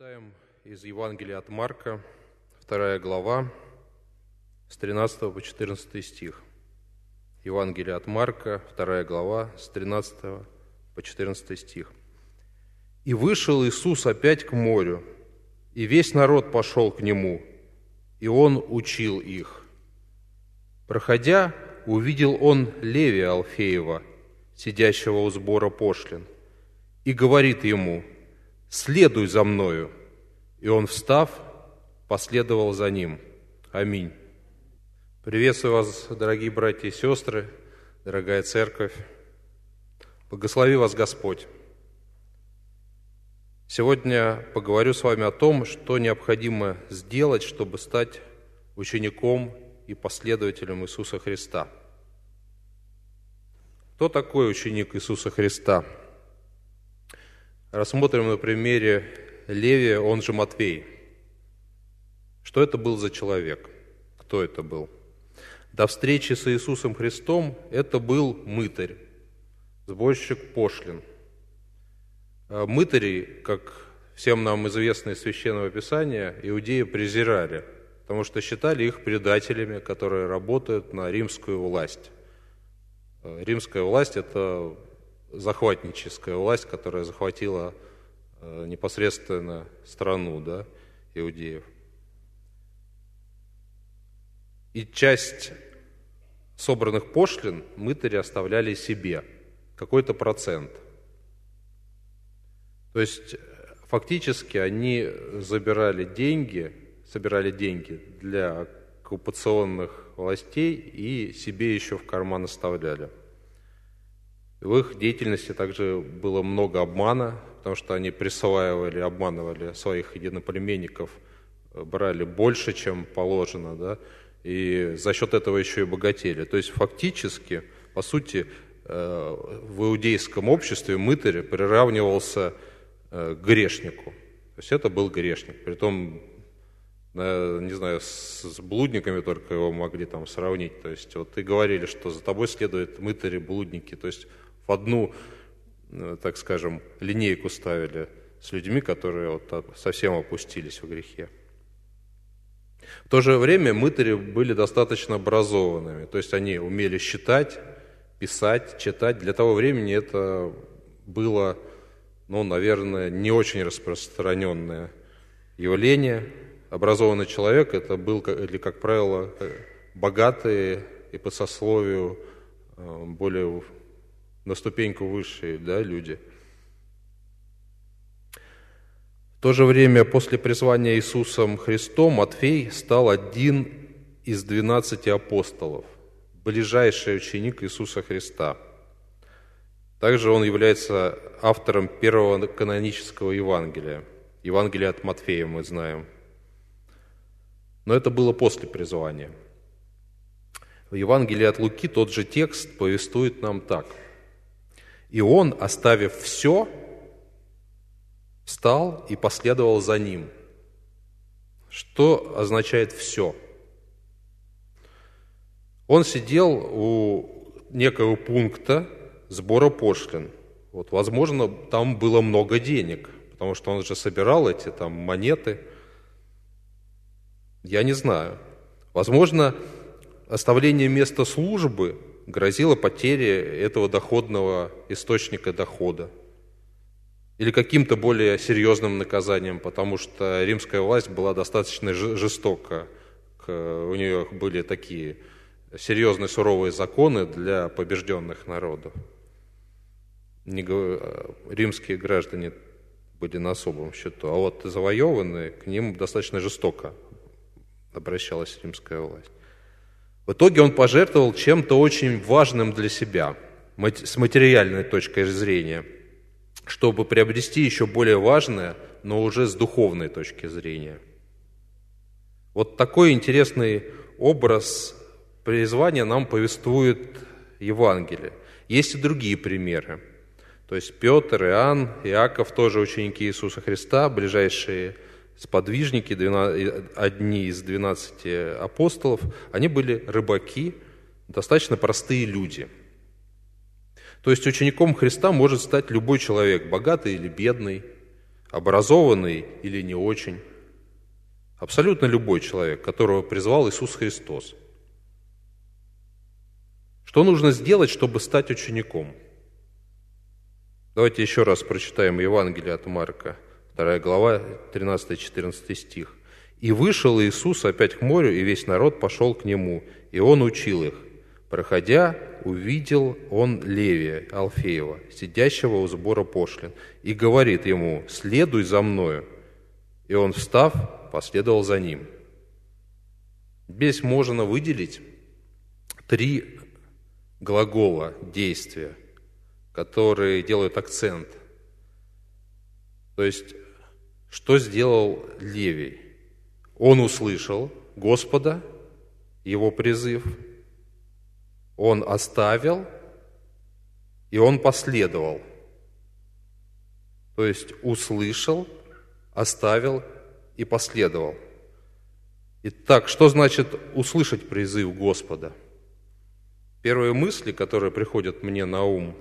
Читаем из Евангелия от Марка, 2 глава, с 13 по 14 стих. Евангелие от Марка, 2 глава, с 13 по 14 стих. «И вышел Иисус опять к морю, и весь народ пошел к Нему, и Он учил их. Проходя, увидел Он Левия Алфеева, сидящего у сбора пошлин, и говорит ему: „Следуй за мною“. И он, встав, последовал за ним. Аминь. Приветствую вас, дорогие братья и сестры, дорогая церковь. Благослови вас Господь. Сегодня поговорю с вами о том, что необходимо сделать, чтобы стать учеником и последователем Иисуса Христа. Кто такой ученик Иисуса Христа? Рассмотрим на примере Левия, он же Матфей. Что это был за человек? Кто это был? До встречи с Иисусом Христом это был мытарь, сборщик пошлин. Мытарей, как всем нам известно из Священного Писания, иудеи презирали, потому что считали их предателями, которые работают на римскую власть. Римская власть – это захватническая власть, которая захватила непосредственно страну, иудеев. И часть собранных пошлин мытари оставляли себе, какой-то процент. То есть фактически они собирали деньги для оккупационных властей и себе еще в карман оставляли. В их деятельности также было много обмана, потому что они присваивали, обманывали своих единоплеменников, брали больше, чем положено, и за счет этого еще и богатели. То есть фактически, по сути, в иудейском обществе мытарь приравнивался к грешнику. То есть это был грешник. Притом, не знаю, с блудниками только его могли там сравнить. То есть вот и говорили, что за тобой следуют мытари, блудники. То есть в одну, так скажем, линейку ставили с людьми, которые вот совсем опустились в грехе. В то же время мытари были достаточно образованными, то есть они умели считать, писать, читать. Для того времени это было, наверное, не очень распространенное явление. Образованный человек – это был, или, как правило, богатые и по сословию более на ступеньку выше, люди. В то же время, после призвания Иисусом Христом, Матфей стал один из 12 апостолов, ближайший ученик Иисуса Христа. Также он является автором первого канонического Евангелия. Евангелие от Матфея мы знаем. Но это было после призвания. В Евангелии от Луки тот же текст повествует нам так. «И он, оставив все, встал и последовал за ним». Что означает «все»? Он сидел у некого пункта сбора пошлин. Возможно, там было много денег, потому что он же собирал эти монеты. Я не знаю. Возможно, оставление места службы грозила потеря этого доходного источника дохода или каким-то более серьезным наказанием, потому что римская власть была достаточно жестока. У нее были такие серьезные суровые законы для побежденных народов. Римские граждане были на особом счету, а вот завоеванные, к ним достаточно жестоко обращалась римская власть. В итоге он пожертвовал чем-то очень важным для себя, с материальной точки зрения, чтобы приобрести еще более важное, но уже с духовной точки зрения. Вот такой интересный образ призвания нам повествует Евангелие. Есть и другие примеры. То есть Петр, Иоанн, Иаков, тоже ученики Иисуса Христа, ближайшие сподвижники, одни из 12 апостолов, они были рыбаки, достаточно простые люди. То есть учеником Христа может стать любой человек, богатый или бедный, образованный или не очень. Абсолютно любой человек, которого призвал Иисус Христос. Что нужно сделать, чтобы стать учеником? Давайте еще раз прочитаем Евангелие от Марка, 2 глава, 13-14 стих. «И вышел Иисус опять к морю, и весь народ пошел к Нему, и Он учил их. Проходя, увидел Он Левия, Алфеева, сидящего у сбора пошлин, и говорит ему: следуй за мною. И он, встав, последовал за ним». Здесь можно выделить 3 глагола действия, которые делают акцент. То есть, что сделал Левий? Он услышал Господа, его призыв, он оставил, и он последовал. То есть, услышал, оставил и последовал. Итак, что значит услышать призыв Господа? Первые мысли, которые приходят мне на ум,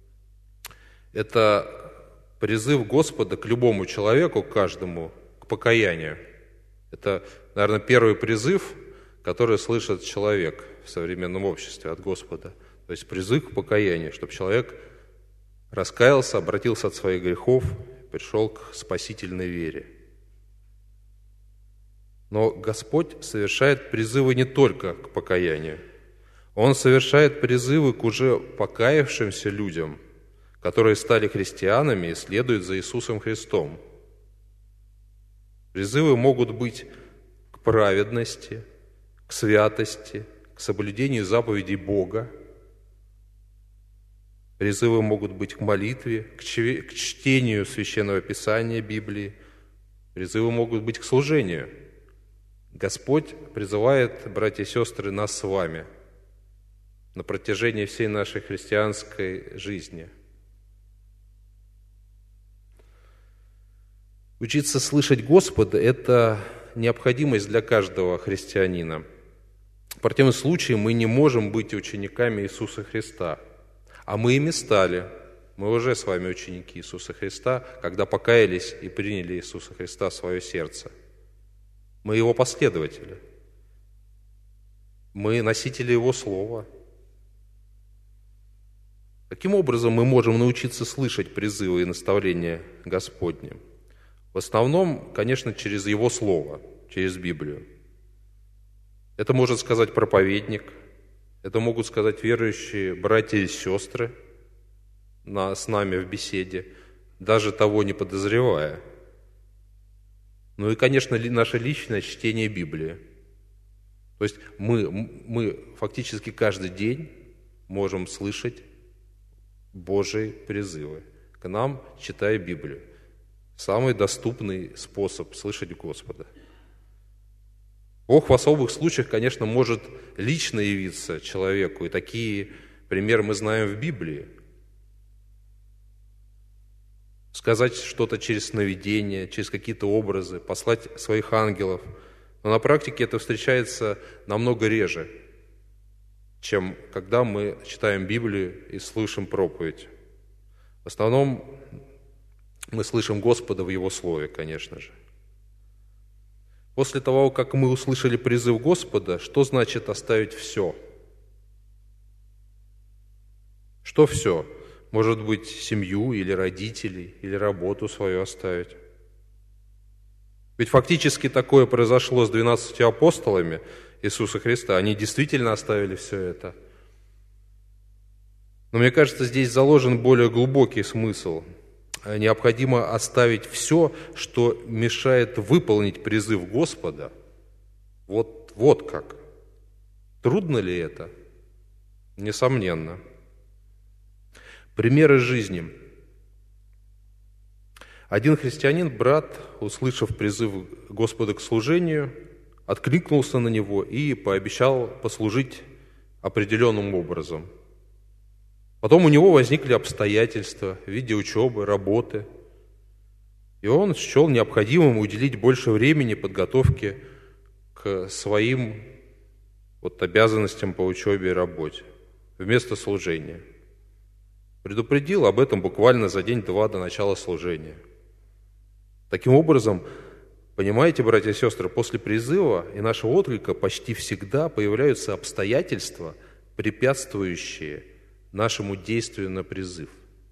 это призыв Господа к любому человеку, к каждому, к покаянию. Это, наверное, первый призыв, который слышит человек в современном обществе от Господа. То есть призыв к покаянию, чтобы человек раскаялся, обратился от своих грехов, пришел к спасительной вере. Но Господь совершает призывы не только к покаянию. Он совершает призывы к уже покаявшимся людям, которые стали христианами и следуют за Иисусом Христом. Призывы могут быть к праведности, к святости, к соблюдению заповедей Бога. Призывы могут быть к молитве, к чтению Священного Писания, Библии. Призывы могут быть к служению. Господь призывает, братья и сестры, нас с вами на протяжении всей нашей христианской жизни. Учиться слышать Господа – это необходимость для каждого христианина. В противном случае мы не можем быть учениками Иисуса Христа. А мы ими стали. Мы уже с вами ученики Иисуса Христа, когда покаялись и приняли Иисуса Христа в свое сердце. Мы Его последователи. Мы носители Его Слова. Каким образом мы можем научиться слышать призывы и наставления Господни? В основном, конечно, через Его Слово, через Библию. Это может сказать проповедник, это могут сказать верующие братья и сестры с нами в беседе, даже того не подозревая. Ну и, конечно, наше личное чтение Библии. То есть мы фактически каждый день можем слышать Божьи призывы к нам, читая Библию. Самый доступный способ слышать Господа. Бог в особых случаях, конечно, может лично явиться человеку, и такие примеры мы знаем в Библии. Сказать что-то через сновидение, через какие-то образы, послать своих ангелов. Но на практике это встречается намного реже, чем когда мы читаем Библию и слышим проповедь. В основном мы слышим Господа в Его Слове, конечно же. После того, как мы услышали призыв Господа, что значит оставить все? Что все? Может быть, семью или родителей, или работу свою оставить? Ведь фактически такое произошло с 12 апостолами Иисуса Христа. Они действительно оставили все это. Но мне кажется, здесь заложен более глубокий смысл. Необходимо оставить все, что мешает выполнить призыв Господа. Вот как. Трудно ли это? Несомненно. Примеры жизни. Один христианин, брат, услышав призыв Господа к служению, откликнулся на него и пообещал послужить определенным образом. Потом у него возникли обстоятельства в виде учебы, работы, и он счел необходимым уделить больше времени подготовке к своим обязанностям по учебе и работе вместо служения. Предупредил об этом буквально за день-два до начала служения. Таким образом, понимаете, братья и сестры, после призыва и нашего отклика почти всегда появляются обстоятельства, препятствующие нашему действию на призыв.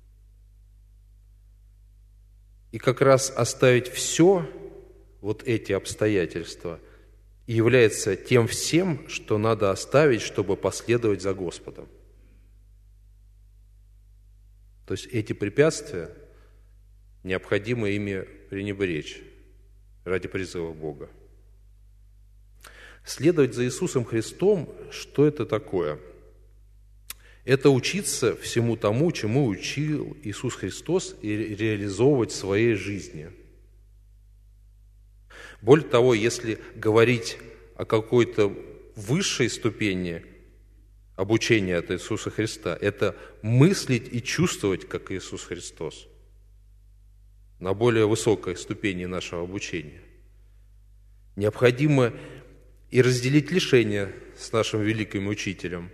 И как раз оставить все, вот эти обстоятельства, является тем всем, что надо оставить, чтобы последовать за Господом. То есть эти препятствия необходимо ими пренебречь ради призыва Бога. Следовать за Иисусом Христом, что это такое? Это учиться всему тому, чему учил Иисус Христос, и реализовывать в своей жизни. Более того, если говорить о какой-то высшей ступени обучения от Иисуса Христа, это мыслить и чувствовать, как Иисус Христос, на более высокой ступени нашего обучения. Необходимо и разделить лишения с нашим великим учителем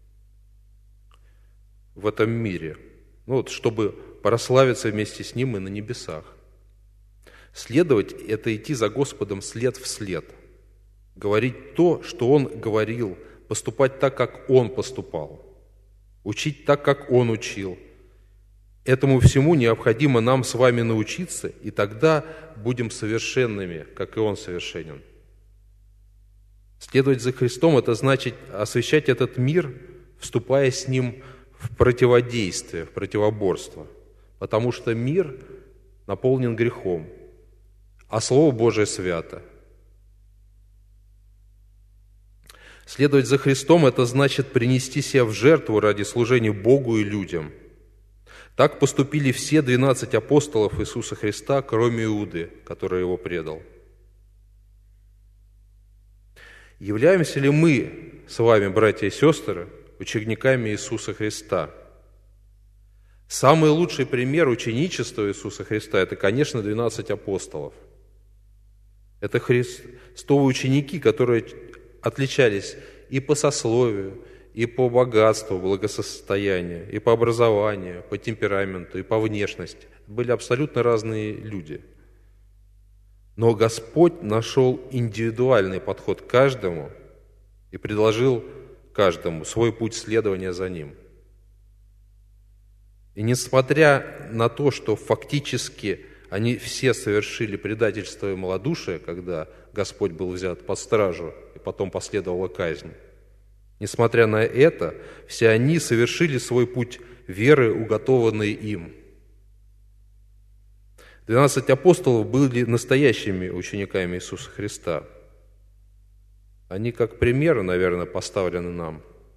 в этом мире, чтобы прославиться вместе с Ним и на небесах. Следовать – это идти за Господом след в след, говорить то, что Он говорил, поступать так, как Он поступал, учить так, как Он учил. Этому всему необходимо нам с вами научиться, и тогда будем совершенными, как и Он совершенен. Следовать за Христом – это значит освящать этот мир, вступая с Ним в противодействие, в противоборство, потому что мир наполнен грехом, а Слово Божие свято. Следовать за Христом – это значит принести себя в жертву ради служения Богу и людям. Так поступили все 12 апостолов Иисуса Христа, кроме Иуды, который Его предал. Являемся ли мы с вами, братья и сестры, учениками Иисуса Христа? Самый лучший пример ученичества Иисуса Христа – это, конечно, 12 апостолов. Это Христовы ученики, которые отличались и по сословию, и по богатству, благосостоянию, и по образованию, по темпераменту, и по внешности. Были абсолютно разные люди. Но Господь нашел индивидуальный подход к каждому и предложил каждому свой путь следования за Ним. И несмотря на то, что фактически они все совершили предательство и малодушие, когда Господь был взят под стражу, и потом последовала казнь, несмотря на это, все они совершили свой путь веры, уготованный им. 12 апостолов были настоящими учениками Иисуса Христа. Они как примеры, наверное, поставлены нам.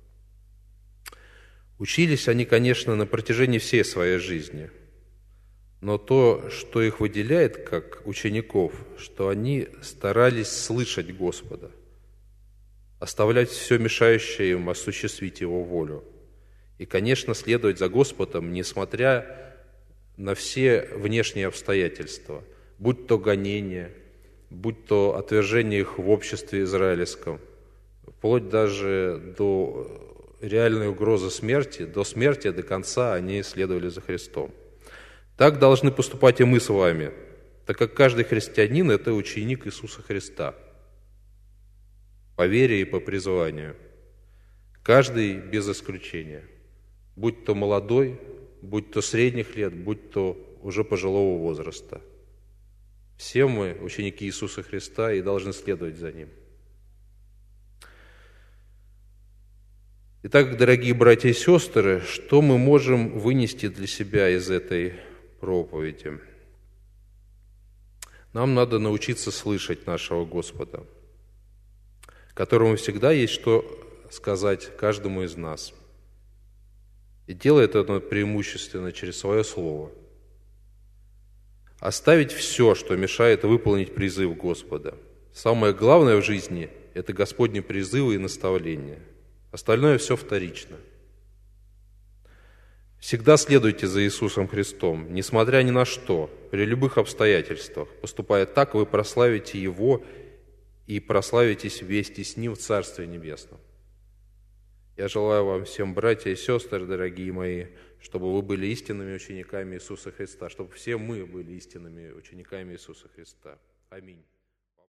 Учились они, конечно, на протяжении всей своей жизни. Но то, что их выделяет как учеников, что они старались слышать Господа, оставлять все мешающее им осуществить Его волю. И, конечно, следовать за Господом, несмотря на все внешние обстоятельства, будь то гонения, будь то отвержение их в обществе израильском, вплоть даже до реальной угрозы смерти, до смерти, до конца они следовали за Христом. Так должны поступать и мы с вами, так как каждый христианин – это ученик Иисуса Христа, по вере и по призванию. Каждый без исключения, будь то молодой, будь то средних лет, будь то уже пожилого возраста. Все мы ученики Иисуса Христа и должны следовать за Ним. Итак, дорогие братья и сестры, что мы можем вынести для себя из этой проповеди? Нам надо научиться слышать нашего Господа, которому всегда есть что сказать каждому из нас. И делает это преимущественно через свое слово. Оставить все, что мешает выполнить призыв Господа. Самое главное в жизни – это Господни призывы и наставления. Остальное все вторично. Всегда следуйте за Иисусом Христом, несмотря ни на что, при любых обстоятельствах. Поступая так, вы прославите Его и прославитесь вместе с Ним в Царстве Небесном. Я желаю вам всем, братья и сестры, дорогие мои, чтобы вы были истинными учениками Иисуса Христа, чтобы все мы были истинными учениками Иисуса Христа. Аминь.